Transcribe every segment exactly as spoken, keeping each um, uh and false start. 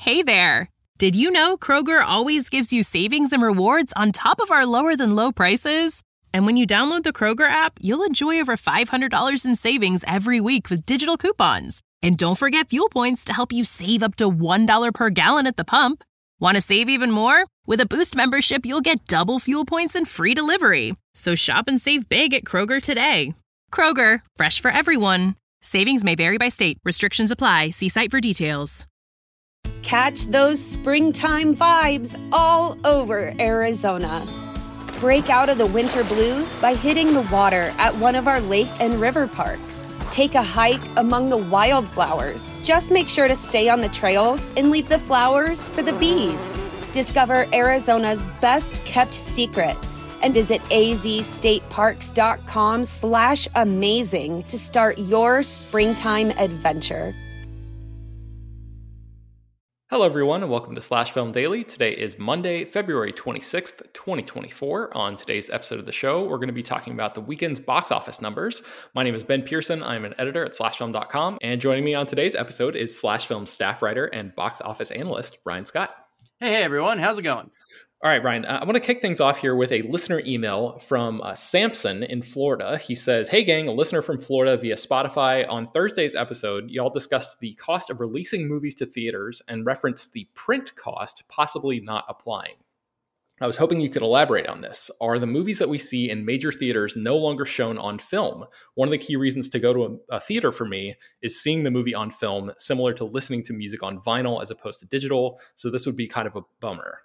Hey there! Did you know Kroger always gives you savings and rewards on top of our lower than low prices? And when you download the Kroger app, you'll enjoy over five hundred dollars in savings every week with digital coupons. And don't forget fuel points to help you save up to one dollar per gallon at the pump. Want to save even more? With a Boost membership, you'll get double fuel points and free delivery. So shop and save big at Kroger today. Kroger, fresh for everyone. Savings may vary by state. Restrictions apply. See site for details. Catch those springtime vibes all over Arizona. Break out of the winter blues by hitting the water at one of our lake and river parks. Take a hike among the wildflowers. Just make sure to stay on the trails and leave the flowers for the bees. Discover Arizona's best kept secret and visit azstateparks.com slash amazing to start your springtime adventure. Hello, everyone, and welcome to Slash Film Daily. Today is Monday, February twenty-sixth, twenty twenty-four. On today's episode of the show, we're going to be talking about the weekend's box office numbers. My name is Ben Pearson. I'm an editor at slash film dot com, and joining me on today's episode is Slash Film staff writer and box office analyst, Ryan Scott. Hey, hey, everyone. How's it going? All right, Ryan, uh, I want to kick things off here with a listener email from uh, Samson in Florida. He says, "Hey, gang, a listener from Florida via Spotify. On Thursday's episode, y'all discussed the cost of releasing movies to theaters and referenced the print cost possibly not applying. I was hoping you could elaborate on this. Are the movies that we see in major theaters no longer shown on film? One of the key reasons to go to a, a theater for me is seeing the movie on film, similar to listening to music on vinyl as opposed to digital. So this would be kind of a bummer."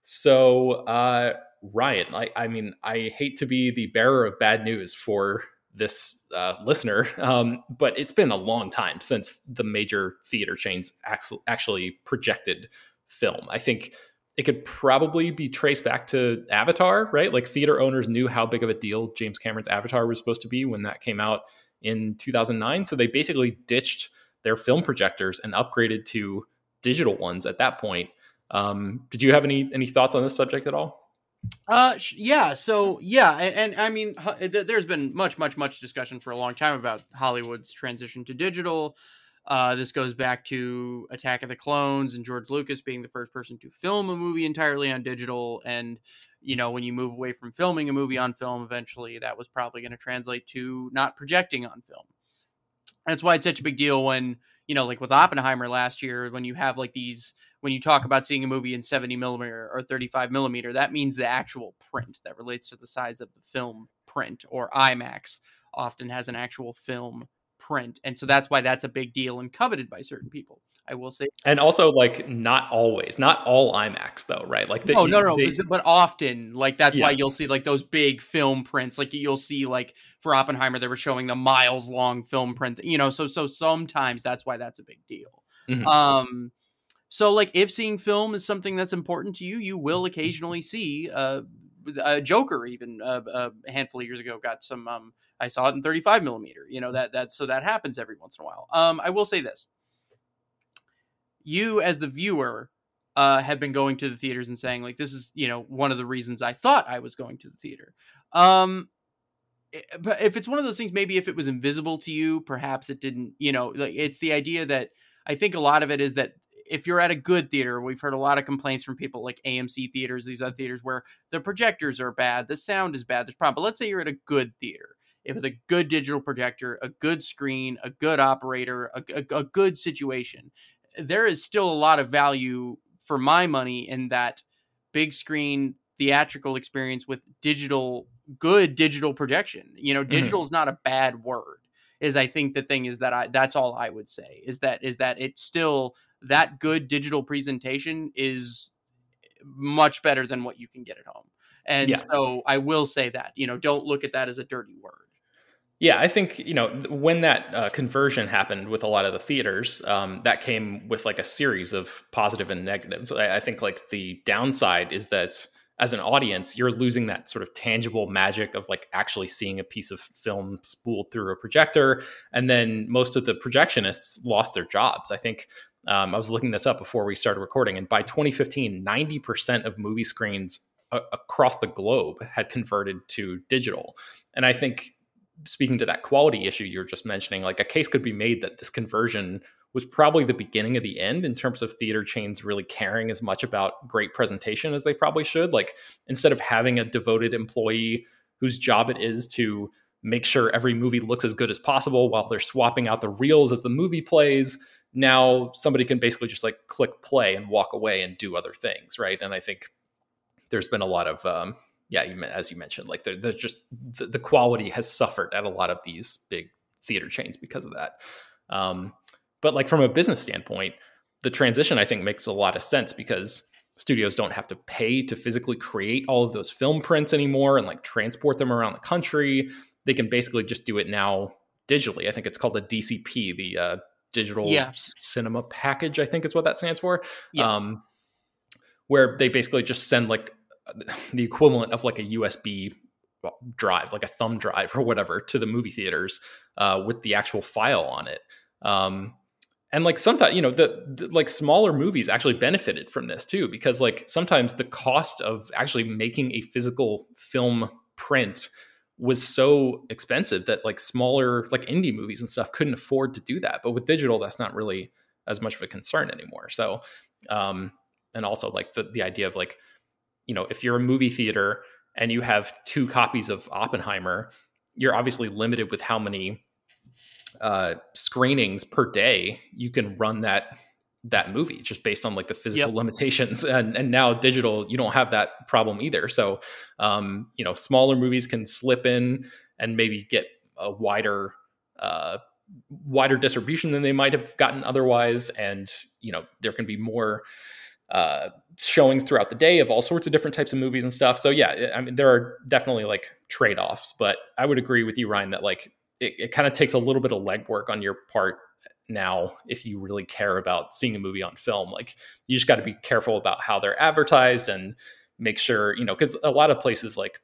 So, uh, Ryan, I, I mean, I hate to be the bearer of bad news for this uh, listener, um, but it's been a long time since the major theater chains actually projected film. I think it could probably be traced back to Avatar, right? Like theater owners knew how big of a deal James Cameron's Avatar was supposed to be when that came out in two thousand nine. So they basically ditched their film projectors and upgraded to digital ones at that point. Um, did you have any any thoughts on this subject at all? Uh, yeah. So yeah, and, and I mean, there's been much, much, much discussion for a long time about Hollywood's transition to digital. Uh, this goes back to Attack of the Clones and George Lucas being the first person to film a movie entirely on digital. And you know, when you move away from filming a movie on film, eventually that was probably going to translate to not projecting on film. That's why it's such a big deal when, you know, like with Oppenheimer last year, when you have like these, when you talk about seeing a movie in seventy millimeter or thirty-five millimeter, that means the actual print that relates to the size of the film print, or IMAX often has an actual film print. And so that's why that's a big deal and coveted by certain people, I will say. And also, like, not always, not all IMAX though, right? Like, the, oh no, no, they, but often, like that's yes. why you'll see like those big film prints. Like you'll see, like for Oppenheimer, they were showing the miles long film print. You know, so so sometimes that's why that's a big deal. Mm-hmm. Um, so like if seeing film is something that's important to you, you will occasionally see uh, a Joker. Even uh, a handful of years ago, got some. Um, I saw it in thirty-five millimeter. You know that that so that happens every once in a while. Um, I will say this. You, as the viewer, uh, have been going to the theaters and saying, like, this is, you know, one of the reasons I thought I was going to the theater. Um, but if it's one of those things, maybe if it was invisible to you, perhaps it didn't, you know, like it's the idea that I think a lot of it is that if you're at a good theater, we've heard a lot of complaints from people like A M C theaters, these other theaters where the projectors are bad, the sound is bad, there's a problem. But let's say you're at a good theater. If it's a good digital projector, a good screen, a good operator, a, a, a good situation, there is still a lot of value for my money in that big screen theatrical experience with digital, good digital projection. You know, digital mm-hmm. is not a bad word. Is I think the thing is that I, that's all I would say is that, is that it's still that good digital presentation is much better than what you can get at home. And yeah. so I will say that, you know, don't look at that as a dirty word. Yeah, I think, you know, when that uh, conversion happened with a lot of the theaters, um, that came with like a series of positive and negatives. I, I think like the downside is that as an audience, you're losing that sort of tangible magic of like actually seeing a piece of film spooled through a projector. And then most of the projectionists lost their jobs. I think um, I was looking this up before we started recording, and by twenty fifteen, ninety percent of movie screens a- across the globe had converted to digital. And I think, speaking to that quality issue you were just mentioning, like a case could be made that this conversion was probably the beginning of the end in terms of theater chains really caring as much about great presentation as they probably should. Like, instead of having a devoted employee whose job it is to make sure every movie looks as good as possible while they're swapping out the reels as the movie plays, now somebody can basically just like click play and walk away and do other things, right? And I think there's been a lot of um yeah you, as you mentioned, like there, there's just the, the quality has suffered at a lot of these big theater chains because of that. Um but like from a business standpoint, the transition I think makes a lot of sense, because studios don't have to pay to physically create all of those film prints anymore and like transport them around the country. They can basically just do it now digitally. I think it's called a D C P, the uh, digital yeah. cinema package, I think is what that stands for. Yeah. Um, where they basically just send like the equivalent of like a U S B drive, like a thumb drive or whatever, to the movie theaters uh, with the actual file on it. Um, and like sometimes, you know, the, the like smaller movies actually benefited from this too, because like sometimes the cost of actually making a physical film print was so expensive that like smaller, like indie movies and stuff couldn't afford to do that. But with digital, that's not really as much of a concern anymore. So, um, and also like the, the idea of like, you know, if you're a movie theater and you have two copies of Oppenheimer, you're obviously limited with how many uh, screenings per day you can run that that movie, just based on like the physical Yep. limitations. And and now digital, you don't have that problem either. So, um, you know, smaller movies can slip in and maybe get a wider, uh, wider distribution than they might have gotten otherwise. And, you know, there can be more uh, showings throughout the day of all sorts of different types of movies and stuff. So yeah, I mean, there are definitely like trade-offs, but I would agree with you, Ryan, that like it, it kind of takes a little bit of legwork on your part now if you really care about seeing a movie on film. Like, you just got to be careful about how they're advertised and make sure, you know, because a lot of places like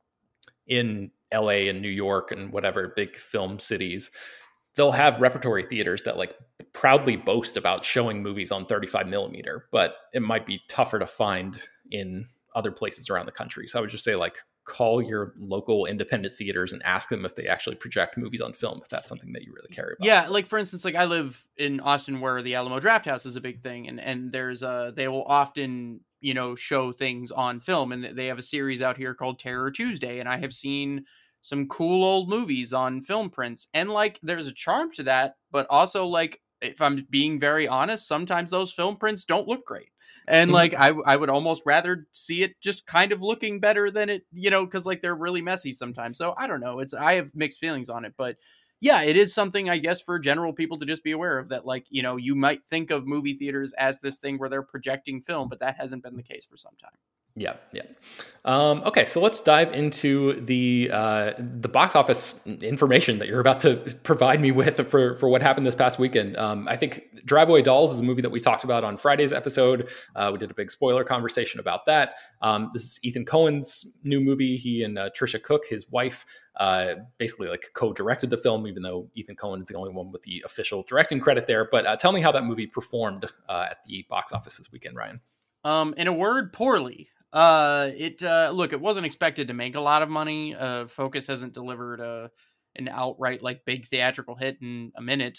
in L A and New York and whatever big film cities, they'll have repertory theaters that like proudly boast about showing movies on thirty-five millimeter, but it might be tougher to find in other places around the country. So I would just say like call your local independent theaters and ask them if they actually project movies on film, if that's something that you really care about. Yeah, like for instance, like I live in Austin where the Alamo Drafthouse is a big thing, and and there's a they will often, you know, show things on film, and they have a series out here called Terror Tuesday, and I have seen some cool old movies on film prints, and like there's a charm to that, but also like if I'm being very honest, sometimes those film prints don't look great. And like, I, I would almost rather see it just kind of looking better than it, you know, cause like they're really messy sometimes. So I don't know. It's, I have mixed feelings on it, but yeah, it is something I guess for general people to just be aware of, that like, you know, you might think of movie theaters as this thing where they're projecting film, but that hasn't been the case for some time. Yeah, yeah. Um, okay, so let's dive into the uh, the box office information that you're about to provide me with for, for what happened this past weekend. Um, I think Drive-Away Dolls is a movie that we talked about on Friday's episode. Uh, we did a big spoiler conversation about that. Um, this is Ethan Coen's new movie. He and uh, Trisha Cook, his wife, uh, basically like co-directed the film, even though Ethan Coen is the only one with the official directing credit there. But uh, tell me how that movie performed uh, at the box office this weekend, Ryan. Um, in a word, poorly. Uh, it, uh, look, it wasn't expected to make a lot of money. Uh, Focus hasn't delivered a, an outright, like, big theatrical hit in a minute.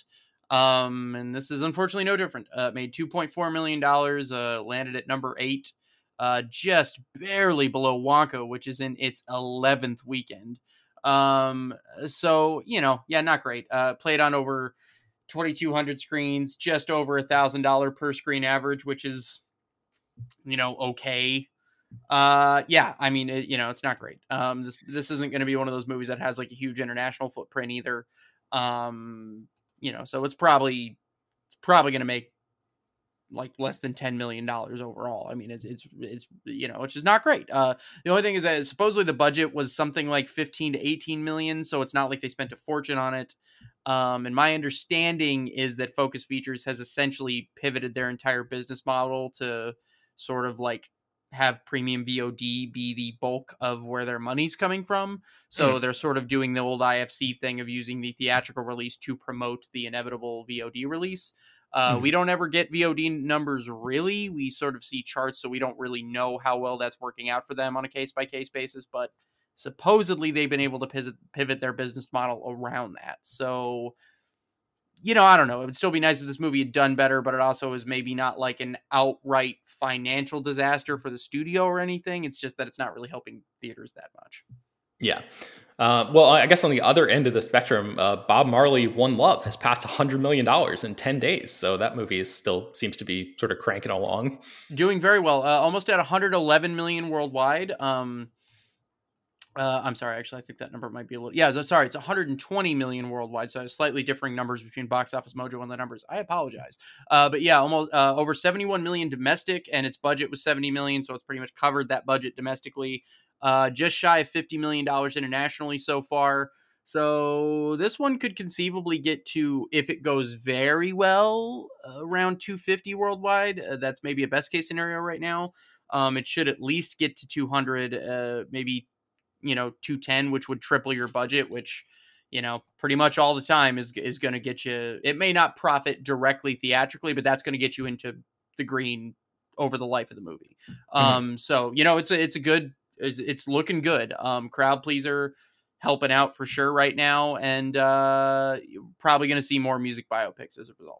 Um, and this is unfortunately no different. Uh, it made two point four million dollars, uh, landed at number eight, uh, just barely below Wonka, which is in its eleventh weekend. Um, so, you know, yeah, not great. Uh, played on over twenty-two hundred screens, just over a one thousand dollars per screen average, which is, you know, okay. Uh, yeah, I mean, it, you know, it's not great. Um, this, this isn't going to be one of those movies that has like a huge international footprint either. Um, you know, so it's probably, probably going to make like less than ten million dollars overall. I mean, it's, it's, it's, you know, which is not great. Uh, the only thing is that supposedly the budget was something like fifteen to eighteen million. So it's not like they spent a fortune on it. Um, and my understanding is that Focus Features has essentially pivoted their entire business model to sort of like have premium V O D be the bulk of where their money's coming from. So mm. they're sort of doing the old I F C thing of using the theatrical release to promote the inevitable V O D release. Uh, mm. We don't ever get V O D numbers, really. We sort of see charts, so we don't really know how well that's working out for them on a case-by-case basis, but supposedly they've been able to pivot, pivot their business model around that. So you know, I don't know. It would still be nice if this movie had done better, but it also is maybe not like an outright financial disaster for the studio or anything. It's just that it's not really helping theaters that much. Yeah. Uh, well, I guess on the other end of the spectrum, uh, Bob Marley, One Love has passed one hundred million dollars in ten days. So that movie is still seems to be sort of cranking along. Doing very well. Uh, almost at one hundred eleven million worldwide. Um, uh, I'm sorry, actually, I think that number might be a little... Yeah, sorry, it's one hundred twenty million worldwide. So slightly differing numbers between Box Office Mojo and the numbers. I apologize. Uh, but yeah, almost uh, over seventy-one million domestic, and its budget was seventy million. So it's pretty much covered that budget domestically. Uh, just shy of fifty million dollars internationally so far. So this one could conceivably get to, if it goes very well, uh, around two hundred fifty worldwide. Uh, that's maybe a best case scenario right now. Um, it should at least get to two hundred, uh, maybe, you know, two ten, which would triple your budget, which, you know, pretty much all the time is, is going to get you, it may not profit directly theatrically, but that's going to get you into the green over the life of the movie. Um, mm-hmm. So, you know, it's a, it's a good, It's, it's looking good. Um, crowd pleaser, helping out for sure right now, and uh, you're probably going to see more music biopics as a result.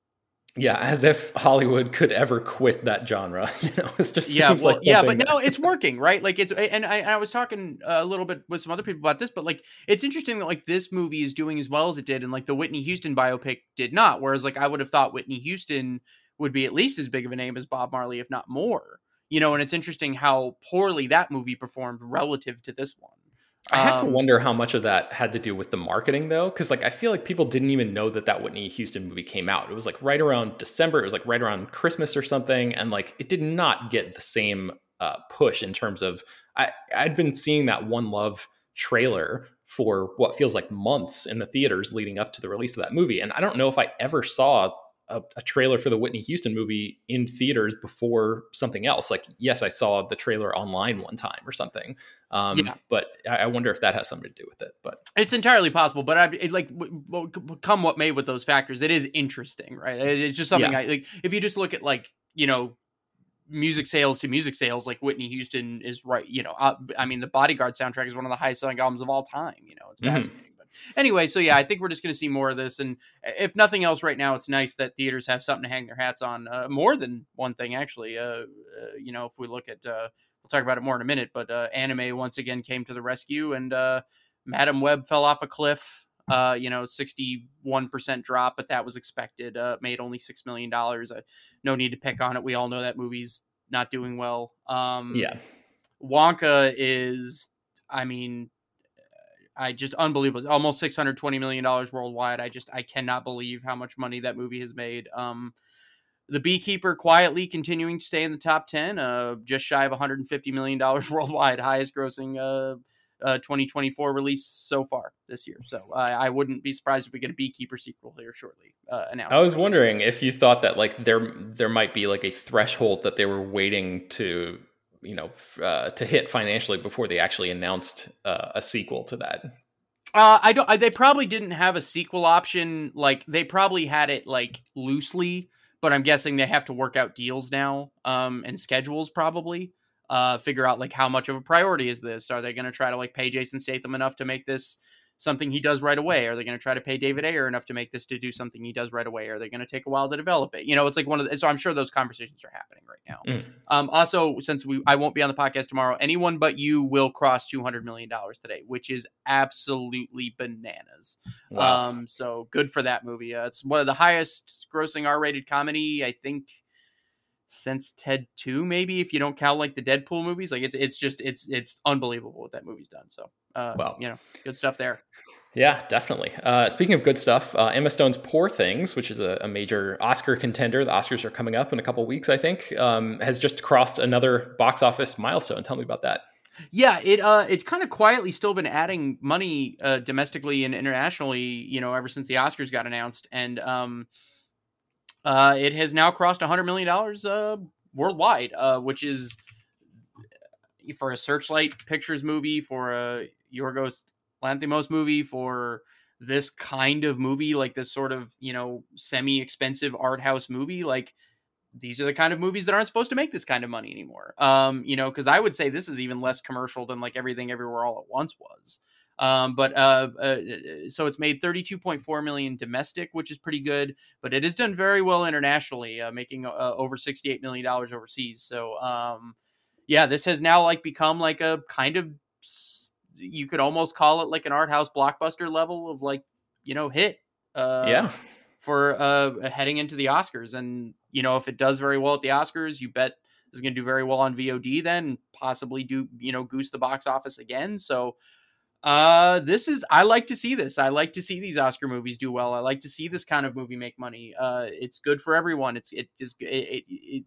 Yeah, as if Hollywood could ever quit that genre. You know, it's just yeah, seems well, like yeah, but no, it's working, right? Like it's, and I, I was talking a little bit with some other people about this, but like it's interesting that like this movie is doing as well as it did, and like the Whitney Houston biopic did not. Whereas like I would have thought Whitney Houston would be at least as big of a name as Bob Marley, if not more. You know, and it's interesting how poorly that movie performed relative to this one. I have um, to wonder how much of that had to do with the marketing, though, because like I feel like people didn't even know that that Whitney Houston movie came out. It was like right around December. It was like right around Christmas or something, and like it did not get the same uh, push in terms of. I I'd been seeing that One Love trailer for what feels like months in the theaters leading up to the release of that movie, and I don't know if I ever saw A, a trailer for the Whitney Houston movie in theaters before something else. Like, yes, I saw the trailer online one time or something. Um, yeah. But I, I wonder if that has something to do with it. But it's entirely possible. But I it, like, w- come what may with those factors, it is interesting, right? It's just something yeah. I like. If you just look at like, you know, music sales to music sales, like Whitney Houston is right. You know, uh, I mean, the Bodyguard soundtrack is one of the highest selling albums of all time. You know, it's fascinating. Mm-hmm. Anyway, so yeah, I think we're just going to see more of this. And if nothing else right now, it's nice that theaters have something to hang their hats on. Uh, more than one thing, actually. Uh, uh, you know, if we look at, uh, we'll talk about it more in a minute, but uh, anime once again came to the rescue, and uh, Madam Web fell off a cliff. Uh, you know, sixty-one percent drop, but that was expected. Uh, made only six million dollars. Uh, no need to pick on it. We all know that movie's not doing well. Um, yeah. Wonka is, I mean... I just unbelievable. Almost six hundred twenty million dollars worldwide. I just, I cannot believe how much money that movie has made. Um, The Beekeeper quietly continuing to stay in the top ten, uh, just shy of one hundred fifty million dollars worldwide, highest grossing uh, uh, twenty twenty-four release so far this year. So uh, I wouldn't be surprised if we get a Beekeeper sequel here shortly. Uh, announced. I was wondering if you thought that like there, there might be like a threshold that they were waiting to, you know, uh, to hit financially before they actually announced uh, a sequel to that. Uh, I don't. I, they probably didn't have a sequel option. Like they probably had it like loosely, but I'm guessing they have to work out deals now, um, and schedules probably. Uh, figure out like how much of a priority is this? Are they going to try to like pay Jason Statham enough to make this something he does right away? Are they going to try to pay David Ayer enough to make this to do something he does right away? Are they going to take a while to develop it? You know, it's like one of the, so I'm sure those conversations are happening right now. Mm. Um, also, since we, I won't be on the podcast tomorrow, Anyone But You will cross two hundred million dollars today, which is absolutely bananas. Wow. Um, so good for that movie. Uh, it's one of the highest grossing R-rated comedy, I think, since Ted two, maybe, if you don't count like the Deadpool movies. Like it's it's just it's it's unbelievable what that movie's done. So uh well, you know, good stuff there. Yeah, definitely. Uh speaking of good stuff, uh Emma Stone's Poor Things, which is a, a major Oscar contender, the Oscars are coming up in a couple of weeks, I think, um has just crossed another box office milestone. Tell me about that. Yeah, it uh it's kind of quietly still been adding money uh domestically and internationally, you know, ever since the Oscars got announced. And um Uh, it has now crossed one hundred million dollars uh, worldwide, uh, which is, for a Searchlight Pictures movie, for a Yorgos Lanthimos movie, for this kind of movie, like this sort of, you know, semi-expensive art house movie, like, these are the kind of movies that aren't supposed to make this kind of money anymore. Um, you know, because I would say this is even less commercial than, like, Everything Everywhere All at Once was. Um, but uh, uh, so it's made thirty-two point four million domestic, which is pretty good, but it has done very well internationally, uh, making uh, over sixty-eight million dollars overseas. So um, yeah, this has now like become like a kind of, you could almost call it like an art house blockbuster level of like, you know, hit. Uh, yeah. For uh, heading into the Oscars. And, you know, if it does very well at the Oscars, you bet it's going to do very well on V O D then, and possibly do, you know, goose the box office again. So uh, this is, I like to see this. I like to see these Oscar movies do well. I like to see this kind of movie make money. Uh, it's good for everyone. It's, it is, it, it, it,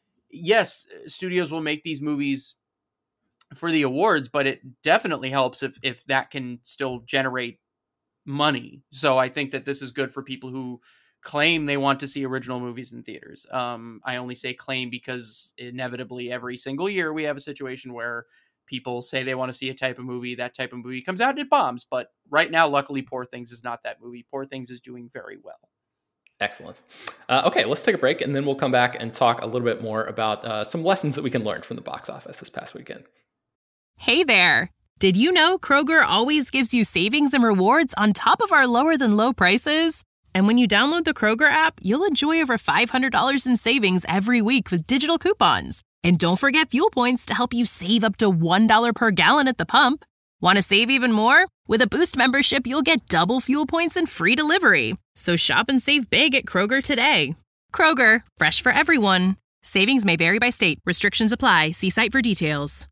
yes, studios will make these movies for the awards, but it definitely helps if, if that can still generate money. So I think that this is good for people who claim they want to see original movies in theaters. Um, I only say claim because inevitably every single year we have a situation where people say they want to see a type of movie, that type of movie comes out and it bombs. But right now, luckily, Poor Things is not that movie. Poor Things is doing very well. Excellent. Uh, okay, let's take a break, and then we'll come back and talk a little bit more about uh, some lessons that we can learn from the box office this past weekend. Hey there. Did you know Kroger always gives you savings and rewards on top of our lower than low prices? And when you download the Kroger app, you'll enjoy over five hundred dollars in savings every week with digital coupons. And don't forget fuel points to help you save up to one dollar per gallon at the pump. Want to save even more? With a Boost membership, you'll get double fuel points and free delivery. So shop and save big at Kroger today. Kroger, fresh for everyone. Savings may vary by state. Restrictions apply. See site for details.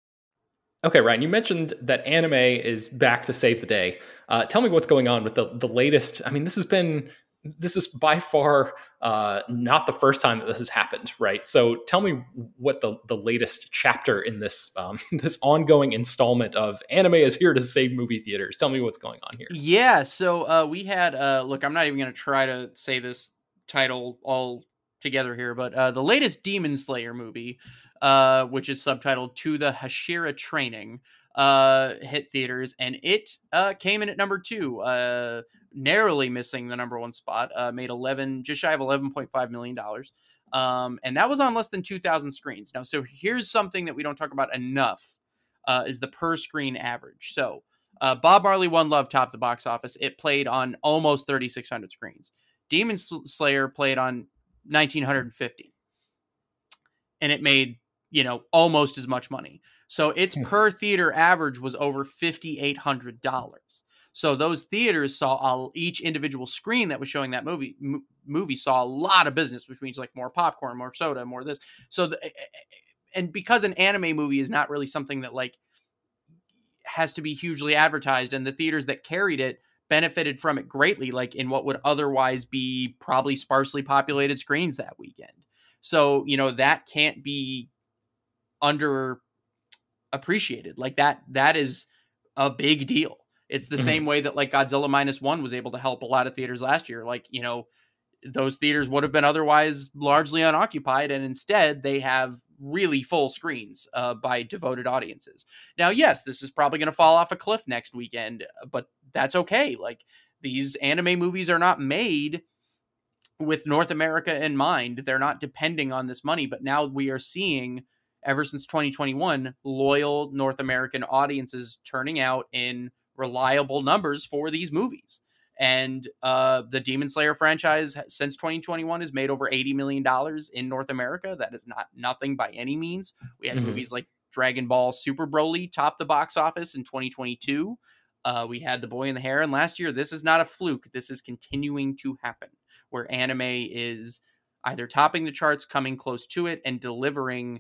Okay, Ryan, you mentioned that anime is back to save the day. Uh, tell me what's going on with the, the latest. I mean, this has been, this is by far uh, not the first time that this has happened, right? So tell me what the, the latest chapter in this um, this ongoing installment of anime is here to save movie theaters. Tell me what's going on here. Yeah, so uh, we had, uh, look, I'm not even going to try to say this title all together here, but uh, the latest Demon Slayer movie, Uh, which is subtitled To the Hashira Training, uh, hit theaters, and it uh, came in at number two, uh, narrowly missing the number one spot, uh, made eleven, just shy of eleven point five million dollars, um, and that was on less than two thousand screens. Now, so here's something that we don't talk about enough, uh, is the per-screen average. So, uh, Bob Marley One Love topped the box office. It played on almost thirty-six hundred screens. Demon Slayer played on nineteen fifty, and it made, you know, almost as much money. So its per theater average was over five thousand eight hundred dollars. So those theaters saw all, each individual screen that was showing that movie m- movie saw a lot of business, which means like more popcorn, more soda, more this. So, the, and because an anime movie is not really something that like has to be hugely advertised, and the theaters that carried it benefited from it greatly, like in what would otherwise be probably sparsely populated screens that weekend. So, you know, that can't be under appreciated. Like that, that is a big deal. It's the mm-hmm. same way that like Godzilla Minus One was able to help a lot of theaters last year. Like, you know, those theaters would have been otherwise largely unoccupied, and instead they have really full screens uh, by devoted audiences. Now, yes, this is probably going to fall off a cliff next weekend, but that's okay. Like, these anime movies are not made with North America in mind. They're not depending on this money, but now we are seeing, ever since twenty twenty-one, loyal North American audiences turning out in reliable numbers for these movies. And uh, the Demon Slayer franchise since twenty twenty-one has made over eighty million dollars in North America. That is not nothing by any means. We had mm-hmm. movies like Dragon Ball Super Broly top the box office in twenty twenty-two. Uh, we had The Boy and the Heron last year. This is not a fluke. This is continuing to happen, where anime is either topping the charts, coming close to it, and delivering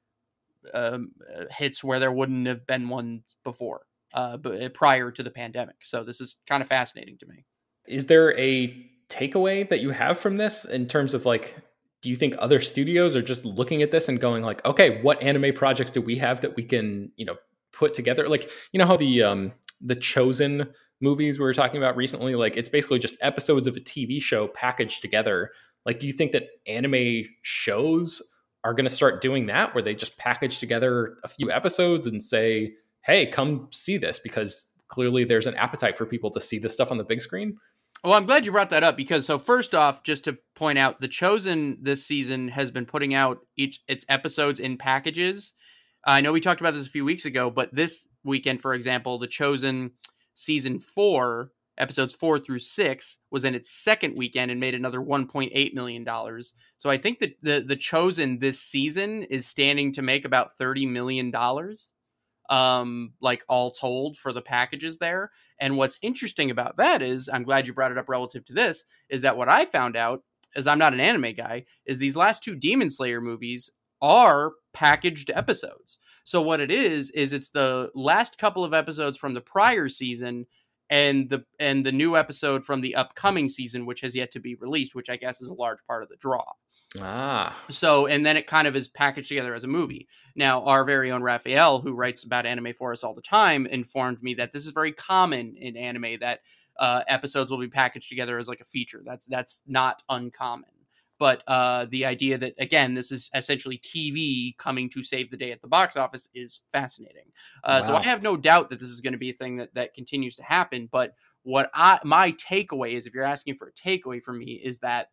um, hits where there wouldn't have been one before. Uh, but prior to the pandemic. So this is kind of fascinating to me. Is there a takeaway that you have from this in terms of like, do you think other studios are just looking at this and going like, okay, what anime projects do we have that we can, you know, put together? Like, you know how the, um, the Chosen movies we were talking about recently, like it's basically just episodes of a T V show packaged together. Like, do you think that anime shows are going to start doing that, where they just package together a few episodes and say, hey, come see this, because clearly there's an appetite for people to see this stuff on the big screen? Well, I'm glad you brought that up, because so first off, just to point out, The Chosen this season has been putting out each its episodes in packages. I know we talked about this a few weeks ago, but this weekend, for example, The Chosen season four, episodes four through six, was in its second weekend and made another one point eight million dollars. So I think that the the Chosen this season is standing to make about thirty million dollars, um, like all told for the packages there. And what's interesting about that is, I'm glad you brought it up relative to this, is that what I found out, as I'm not an anime guy, is these last two Demon Slayer movies are packaged episodes. So what it is, is it's the last couple of episodes from the prior season and the and the new episode from the upcoming season, which has yet to be released, which I guess is a large part of the draw. Ah. So, and then it kind of is packaged together as a movie. Now, our very own Raphael, who writes about anime for us all the time, informed me that this is very common in anime, that uh, episodes will be packaged together as like a feature. That's that's not uncommon. But uh, the idea that, again, this is essentially T V coming to save the day at the box office is fascinating. Uh, wow. So I have no doubt that this is going to be a thing that, that continues to happen. But what I my takeaway is, if you're asking for a takeaway from me, is that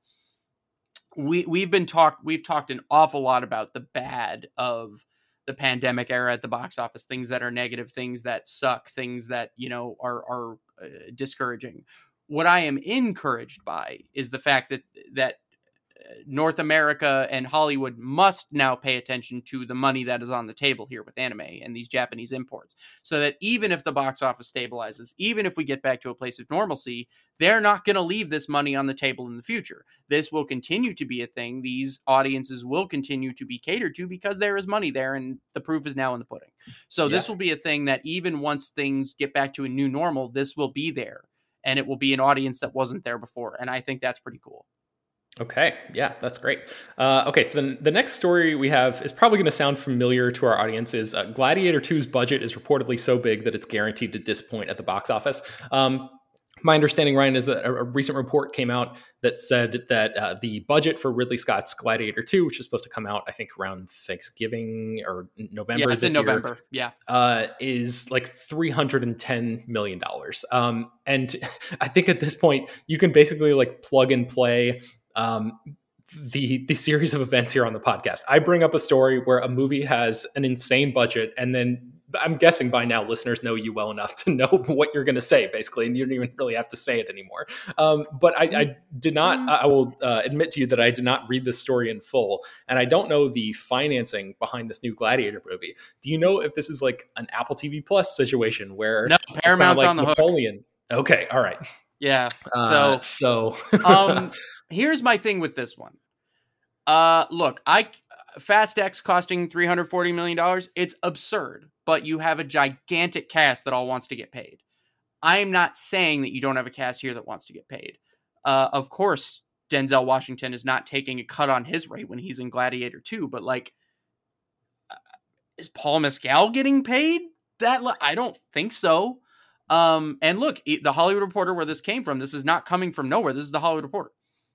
we we've been talked we've talked an awful lot about the bad of the pandemic era at the box office, things that are negative, things that suck, things that, you know, are are uh, discouraging. What I am encouraged by is the fact that that North America and Hollywood must now pay attention to the money that is on the table here with anime and these Japanese imports, so that even if the box office stabilizes, even if we get back to a place of normalcy, they're not going to leave this money on the table in the future. This will continue to be a thing. These audiences will continue to be catered to because there is money there, and the proof is now in the pudding. So yeah. This will be a thing that even once things get back to a new normal, this will be there, and it will be an audience that wasn't there before. And I think that's pretty cool. Okay. Yeah, that's great. Uh, okay. Then the next story we have is probably going to sound familiar to our audience. Is uh, Gladiator two's budget is reportedly so big that it's guaranteed to disappoint at the box office. Um, my understanding, Ryan, is that a, a recent report came out that said that uh, the budget for Ridley Scott's Gladiator two, which is supposed to come out, I think, around Thanksgiving or November yeah, it's this in November. year, yeah, uh, is like three hundred ten million dollars. Um, and I think at this point, you can basically like plug and play Um, the the series of events here on the podcast. I bring up a story where a movie has an insane budget, and then I'm guessing by now listeners know you well enough to know what you're going to say, basically, and you don't even really have to say it anymore. Um, but I, I did not, I will uh, admit to you that I did not read this story in full, and I don't know the financing behind this new Gladiator movie. Do you know if this is like an Apple T V Plus situation where no, Paramount's like on the Napoleon? Hook? Okay, all right. Yeah. Uh, so, so um, here's my thing with this one. Uh, look, I Fast X costing three hundred forty million dollars. It's absurd, but you have a gigantic cast that all wants to get paid. I'm not saying that you don't have a cast here that wants to get paid. Uh, of course, Denzel Washington is not taking a cut on his rate when he's in Gladiator two, but like, uh, is Paul Mescal getting paid that? Le- I don't think so. Um, and look, the Hollywood Reporter, where this came from, this is not coming from nowhere. This is the Hollywood Reporter.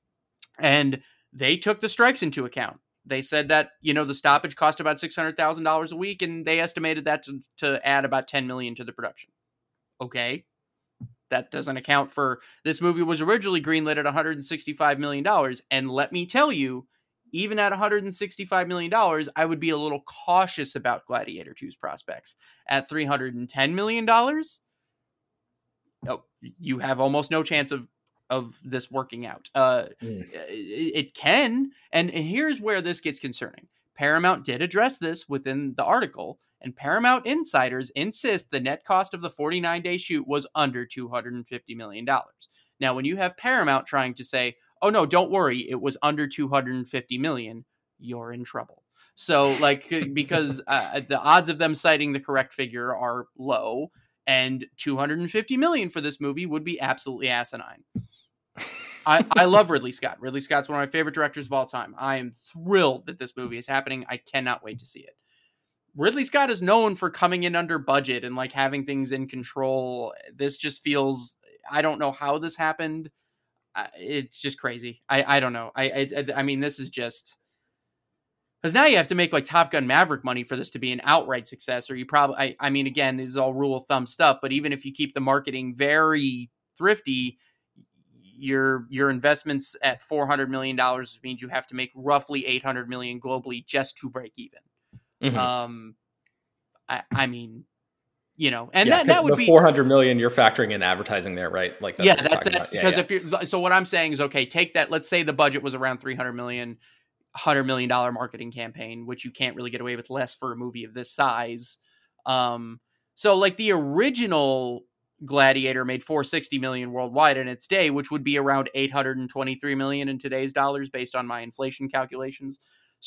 And they took the strikes into account. They said that, you know, the stoppage cost about six hundred thousand dollars a week, and they estimated that to, to add about ten million dollars to the production. Okay. That doesn't account for, this movie was originally greenlit at one hundred sixty-five million dollars. And let me tell you, even at one hundred sixty-five million dollars, I would be a little cautious about Gladiator two's prospects. At three hundred ten million dollars, oh, you have almost no chance of of this working out. Uh, mm. it, it can, and, and here's where this gets concerning. Paramount did address this within the article, and Paramount insiders insist the net cost of the forty-nine day shoot was under two hundred fifty million dollars. Now, when you have Paramount trying to say, oh no, don't worry, it was under two hundred fifty million, you're in trouble. So, like, because uh, the odds of them citing the correct figure are low, and two hundred fifty million for this movie would be absolutely asinine. I, I love Ridley Scott. Ridley Scott's one of my favorite directors of all time. I am thrilled that this movie is happening. I cannot wait to see it. Ridley Scott is known for coming in under budget and like having things in control. This just feels, I don't know how this happened. It's just crazy. I, I don't know. I, I I mean, this is just, because now you have to make like Top Gun Maverick money for this to be an outright success, or you probably, I, I mean, again, this is all rule of thumb stuff, but even if you keep the marketing very thrifty, your your investments at four hundred million dollars means you have to make roughly eight hundred million dollars globally just to break even. Mm-hmm. Um, I, I mean, you know, and yeah, that, that would the be four hundred million you're factoring in advertising there, right? Like, that's yeah, what you're that's, talking that's about. because yeah, if you're, so what I'm saying is, okay, take that, let's say the budget was around three hundred million, one hundred million dollars marketing campaign, which you can't really get away with less for a movie of this size. Um, so like the original Gladiator made four hundred sixty million worldwide in its day, which would be around eight hundred twenty-three million in today's dollars based on my inflation calculations.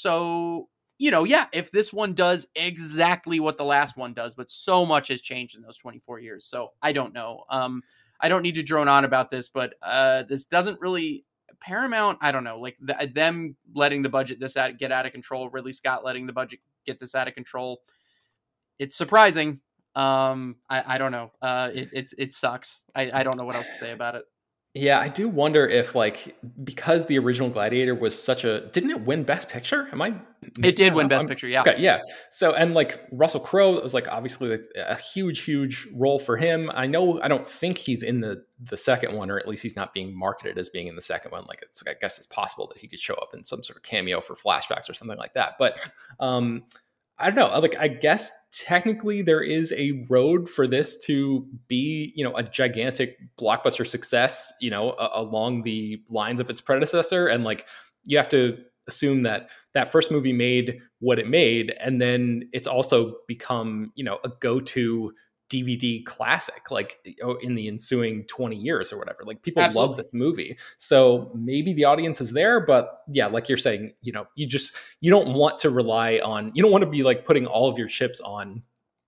So, you know, yeah, if this one does exactly what the last one does, but so much has changed in those twenty-four years. So I don't know. Um, I don't need to drone on about this, but uh, this doesn't really Paramount. I don't know, like the, them letting the budget this out, get out of control. Ridley Scott letting the budget get this out of control. It's surprising. Um, I, I don't know. Uh, it, it, it sucks. I, I don't know what else to say about it. Yeah, I do wonder if, like, because the original Gladiator was such a, didn't it win Best Picture? Am I? It did win I'm, Best I'm, Picture, yeah. Okay, yeah. So, and like Russell Crowe was like obviously like a huge, huge role for him. I know, I don't think he's in the the second one, or at least he's not being marketed as being in the second one. Like, it's, I guess it's possible that he could show up in some sort of cameo for flashbacks or something like that. But um, I don't know. Like, I guess technically there is a road for this to be, you know, a gigantic blockbuster success, you know, a- along the lines of its predecessor. And like, you have to assume that that first movie made what it made. And then it's also become, you know, a go-to D V D classic, like in the ensuing twenty years or whatever. Like, people Absolutely. love this movie. So maybe the audience is there, but yeah, like you're saying, you know, you just, you don't want to rely on, you don't want to be like putting all of your chips on,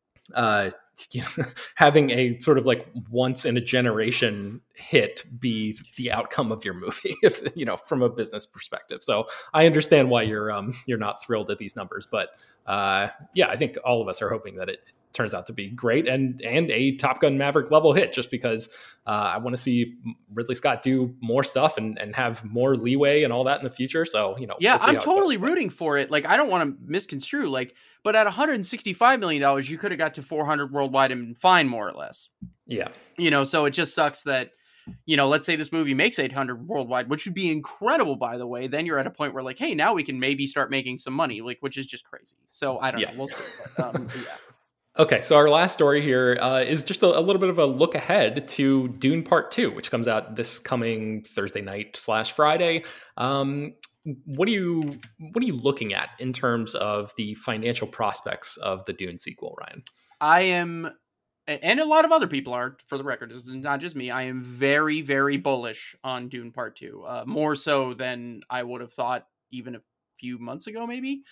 uh, you know, having a sort of like once in a generation hit be the outcome of your movie, if, you know, from a business perspective. So I understand why you're, um, you're not thrilled at these numbers, but, uh, yeah, I think all of us are hoping that it turns out to be great and and a Top Gun Maverick level hit, just because uh, I want to see Ridley Scott do more stuff and, and have more leeway and all that in the future. So, you know, yeah, we'll I'm totally rooting for it. Like, I don't want to misconstrue, like, but at one hundred sixty-five million dollars, you could have got to four hundred worldwide and been fine, more or less. Yeah. You know, so it just sucks that, you know, let's say this movie makes eight hundred worldwide, which would be incredible, by the way. Then you're at a point where like, hey, now we can maybe start making some money, like, which is just crazy. So I don't yeah. know. We'll see. But, um, yeah. Okay, so our last story here uh, is just a, a little bit of a look ahead to Dune Part Two, which comes out this coming Thursday night slash Friday. Um, what are you what are you looking at in terms of the financial prospects of the Dune sequel, Ryan? I am, and a lot of other people are, for the record, it's not just me. I am very, very bullish on Dune Part Two, uh, more so than I would have thought even a few months ago, maybe.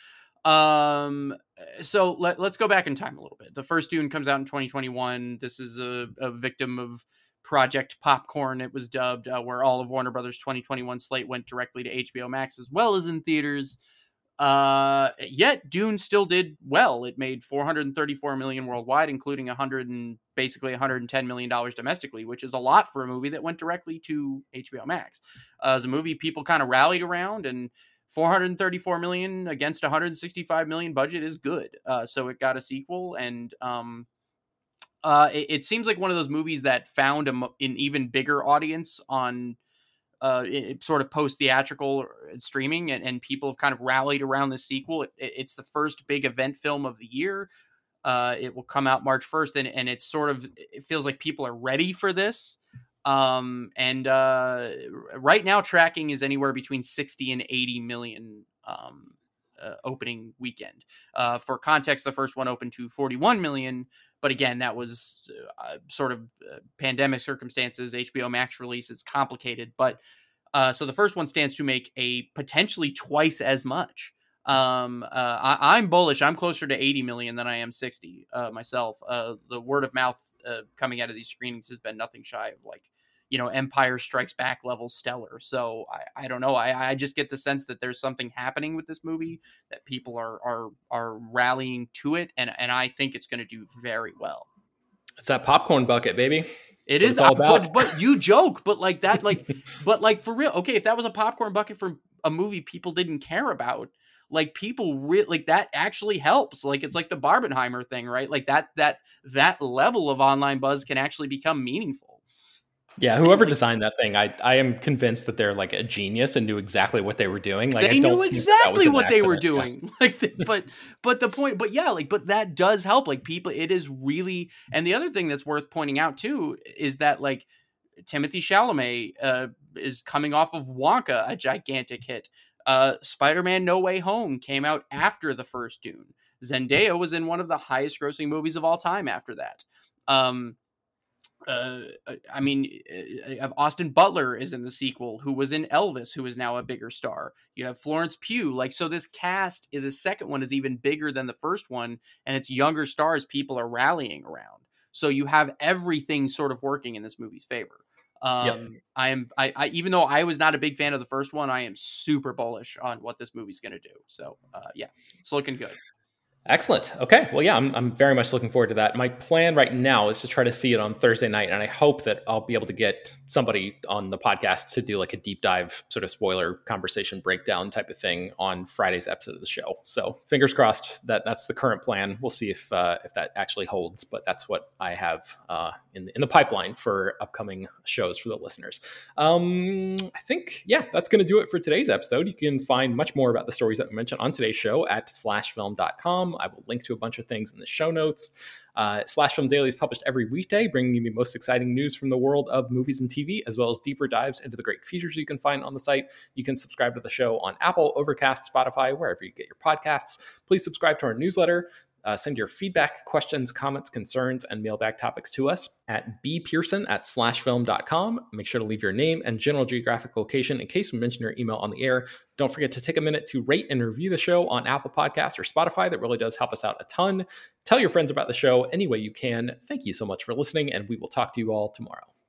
Um, so let, let's go back in time a little bit. The first Dune comes out in twenty twenty-one. This is a, a victim of Project Popcorn, it was dubbed, uh, where all of Warner Brothers' twenty twenty-one slate went directly to H B O Max as well as in theaters. Uh, yet Dune still did well. It made four hundred thirty-four million worldwide, including one hundred and basically one hundred ten million dollars domestically, which is a lot for a movie that went directly to H B O Max. Uh, as a movie people kind of rallied around, and four hundred thirty-four million against one hundred sixty-five million budget is good. Uh, so it got a sequel, and um, uh, it, it seems like one of those movies that found a, an even bigger audience on uh, it, sort of post theatrical streaming, and, and people have kind of rallied around the sequel. It, it, it's the first big event film of the year. Uh, it will come out March first, and, and it's sort of, it feels like people are ready for this. Um, and, uh, right now tracking is anywhere between sixty and eighty million, um, uh, opening weekend. Uh, for context, the first one opened to forty-one million, but again, that was uh, sort of uh, pandemic circumstances. H B O Max release is complicated, but, uh, so the first one stands to make a potentially twice as much. Um, uh, I, I'm bullish. I'm closer to eighty million than I am sixty, uh, myself. Uh, the word of mouth, uh, coming out of these screenings has been nothing shy of, like, you know, Empire Strikes Back level stellar. So I, I don't know. I, I just get the sense that there's something happening with this movie, that people are, are, are rallying to it. And, and I think it's going to do very well. It's that popcorn bucket, baby. It is all about. But, but you joke, but like that, like, but like for real. Okay. If that was a popcorn bucket for a movie people didn't care about, like, people really, like, that actually helps. Like, it's like the Barbenheimer thing, right? Like that, that, that level of online buzz can actually become meaningful. Yeah, whoever like, designed that thing, I I am convinced that they're like a genius and knew exactly what they were doing. Like they I don't knew think that was exactly an what they were accident. Yeah. doing. Like, the, but but the point, but yeah, like, but that does help. Like, people, it is really. And the other thing that's worth pointing out too is that like Timothy Chalamet uh, is coming off of Wonka, a gigantic hit. Uh, Spider-Man: No Way Home came out after the first Dune. Zendaya was in one of the highest grossing movies of all time after that. Um, uh, I mean, uh, Austin Butler is in the sequel, who was in Elvis, who is now a bigger star. You have Florence Pugh. Like, so this cast, the second one is even bigger than the first one, and it's younger stars people are rallying around. So you have everything sort of working in this movie's favor. Um, Yep. I am, I, I, even though I was not a big fan of the first one, I am super bullish on what this movie's going to do. So, uh, yeah, it's looking good. Excellent. Okay. Well, yeah, I'm, I'm very much looking forward to that. My plan right now is to try to see it on Thursday night, and I hope that I'll be able to get somebody on the podcast to do like a deep dive sort of spoiler conversation breakdown type of thing on Friday's episode of the show. So fingers crossed that that's the current plan. We'll see if uh, if that actually holds, but that's what I have uh, in, in the pipeline for upcoming shows for the listeners. Um, I think, yeah, that's going to do it for today's episode. You can find much more about the stories that we mentioned on today's show at slash film dot com. I will link to a bunch of things in the show notes. Uh, Slash Film Daily is published every weekday, bringing you the most exciting news from the world of movies and T V, as well as deeper dives into the great features you can find on the site. You can subscribe to the show on Apple, Overcast, Spotify, wherever you get your podcasts. Please subscribe to our newsletter. Uh, send your feedback, questions, comments, concerns, and mailbag topics to us at b pearson at slash film dot com. Make sure to leave your name and general geographic location in case we mention your email on the air. Don't forget to take a minute to rate and review the show on Apple Podcasts or Spotify. That really does help us out a ton. Tell your friends about the show any way you can. Thank you so much for listening, and we will talk to you all tomorrow.